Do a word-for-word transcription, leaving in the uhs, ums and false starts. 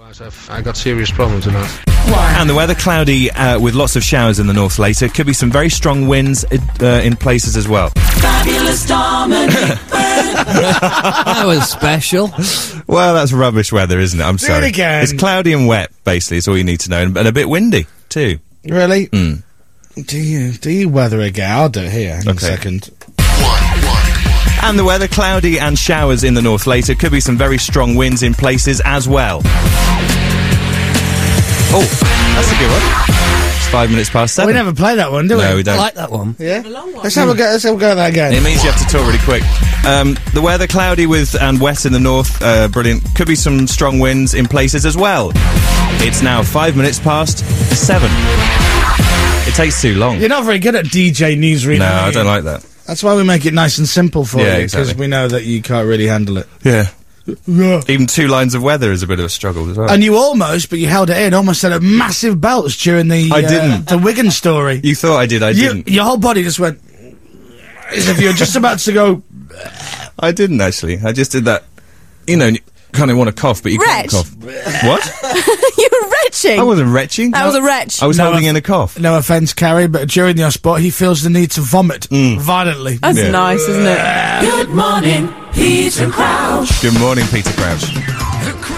I've, I got serious problems with that. Why? And the weather cloudy uh, with lots of showers in the north later. Could be some very strong winds uh, in places as well. Fabulous Dominic. That was special. Well, that's rubbish weather, isn't it? I'm Do sorry. it again. It's cloudy and wet, basically, is all you need to know, and, and a bit windy too. Really? Mm. Do you do you weather again? I'll do it here in Okay. a second. And the weather cloudy and showers in the north later. Could be some very strong winds in places as well. Oh, that's a good one. It's five minutes past seven. We never play that one, do we? No, we don't. I like that one. Yeah. Let's have a go. Let's have a go at that again. It means you have to talk really quick. Um, the weather cloudy with and wet in the north. Uh, brilliant. Could be some strong winds in places as well. It's now five minutes past seven. It takes too long. You're not very good at D J newsreading. No, are I you? don't like that. That's why we make it nice and simple for Yeah, you, because exactly. we know that you can't really handle it. Yeah. Yeah. Even two lines of weather is a bit of a struggle as well. And you almost, but you held it in, almost had a massive belch during the I uh, didn't. the Wigan story. You thought I did, I You- didn't. Your whole body just went as if you were just about to go. I didn't, actually. I just did that, you know, kind of want to cough, but you Retch. can't cough. What? You were retching. I wasn't retching. That was a retch. I was No, holding I- in a cough. No offence, Carrie, but during your spot, he feels the need to vomit Mm. violently. That's Yeah. nice, isn't it? Good morning, Peter Crouch. Good morning, Peter Crouch.